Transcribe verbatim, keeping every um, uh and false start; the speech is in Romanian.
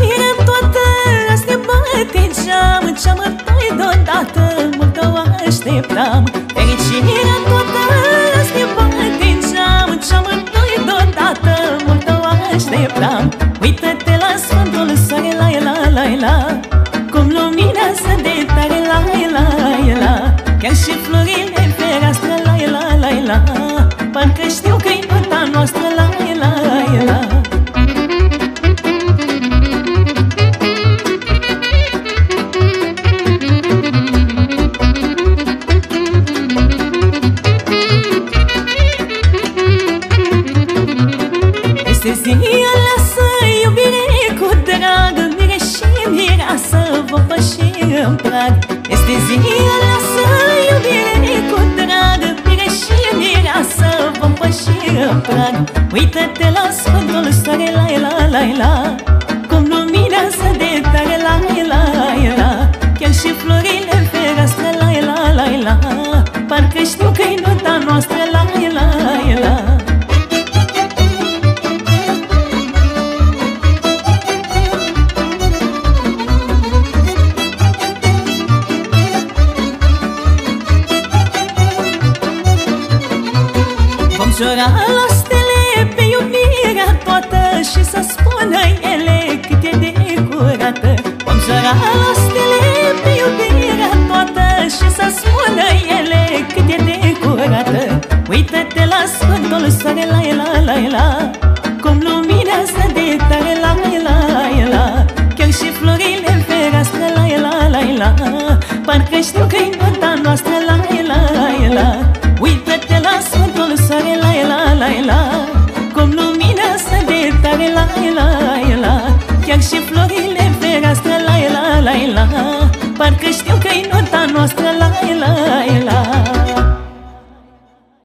Fericire toată asta bate în geam, ce-am întâi deodată, mult o așteptam. Fericire toată asta bate în geam, ce-am întâi deodată, mult o așteptam. Uită-te la Sfântul Soare, la la la la, cum luminează de tare, la la la. Chiar și florile în fereastră, la la la la, parcă știu că-i nota noastră, la la la. Este ziua lasă, iubire cu drag, mire și mireasă, vom păși în prag. Este ziua lasă, iubire cu drag, mire și mireasă, vom păși în prag. Uită-te la Sfântul Soare, la la la la, cum luminează de tare, la la la. Chiar și florile în fereastră, la la la la, parcă știu că-i nota noastră, la la la. Jura la stele pe iubirea toată și să spună ele cât e de curată. Vom jura la stele pe iubirea toată și să spună ele cât e de curată. Uită-te la Sfântul Soare, la la la la, cum luminează de tare, la la la. Chiar și florile în fereastră, la la la la, parcă știu că-i nota noastră, la la la. Uită-te la Sfântul Soare, la la la la, cum luminează de tare, la la la. Chiar și florile în fereastră, la la la la, parcă știu că-i nota noastră, la la